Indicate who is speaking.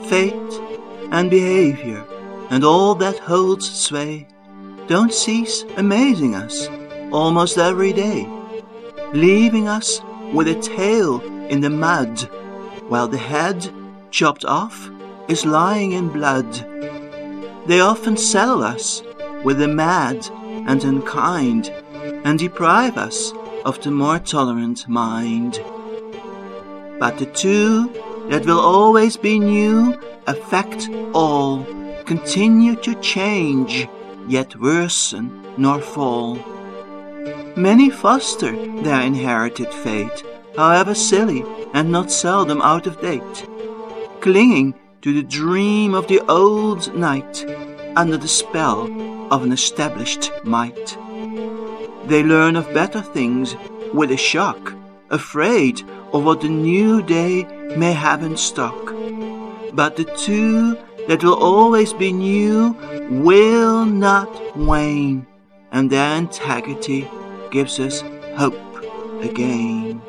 Speaker 1: fate and behavior and all that holds sway don't cease amazing us almost every day, leaving us with a tail in the mud, while the head, chopped off, is lying in blood. They often settle us with the mad and unkind, and deprive us of the more tolerant mind. But the two that will always be new affect all, continue to change, yet worsen nor fall. Many foster their inherited fate, however silly and not seldom out of date, clinging to the dream of the old night under the spell of an established might. They learn of better things with a shock, afraid of what the new day may have in stock. But the two that will always be new will not wane, and their integrity gives us hope again.